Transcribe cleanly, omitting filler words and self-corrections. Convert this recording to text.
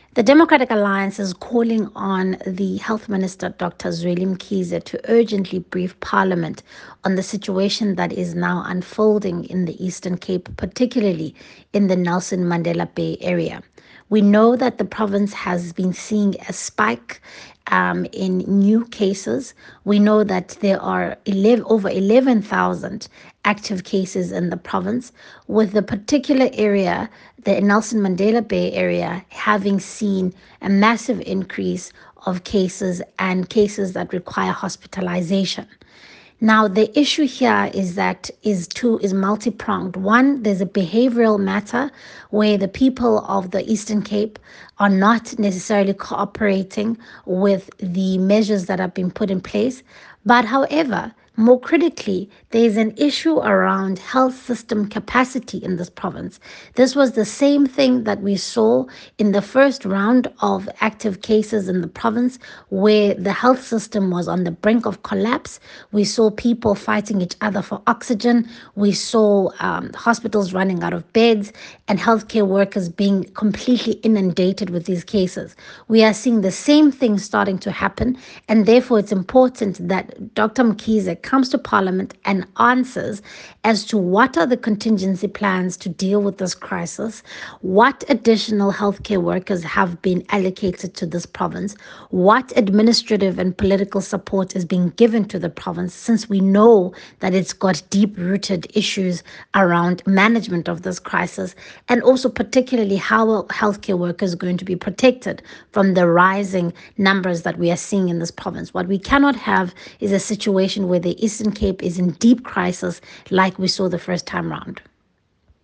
The Democratic Alliance is calling on the Health Minister, Dr. Zweli Mkhize, to urgently brief Parliament on the situation that is now unfolding in the Eastern Cape, particularly in the Nelson Mandela Bay area. We know that the province has been seeing a spike in new cases. We know that there are over 11,000 active cases in the province, with the particular area, the Nelson Mandela Bay area, having seen a massive increase of cases and cases that require hospitalization. Now, the issue here is multi-pronged. One, there's a behavioral matter where the people of the Eastern Cape are not necessarily cooperating with the measures that have been put in place. But however, more critically, there is an issue around health system capacity in this province. This was the same thing that we saw in the first round of active cases in the province, where the health system was on the brink of collapse. We saw people fighting each other for oxygen. We saw hospitals running out of beds and healthcare workers being completely inundated with these cases. We are seeing the same thing starting to happen, and therefore it's important that Dr. Mkhize comes to Parliament and answers as to what are the contingency plans to deal with this crisis, what additional healthcare workers have been allocated to this province, what administrative and political support is being given to the province, since we know that it's got deep-rooted issues around management of this crisis, and also particularly how are healthcare workers going to be protected from the rising numbers that we are seeing in this province. What we cannot have is a situation where the Eastern Cape is in deep crisis like we saw the first time round.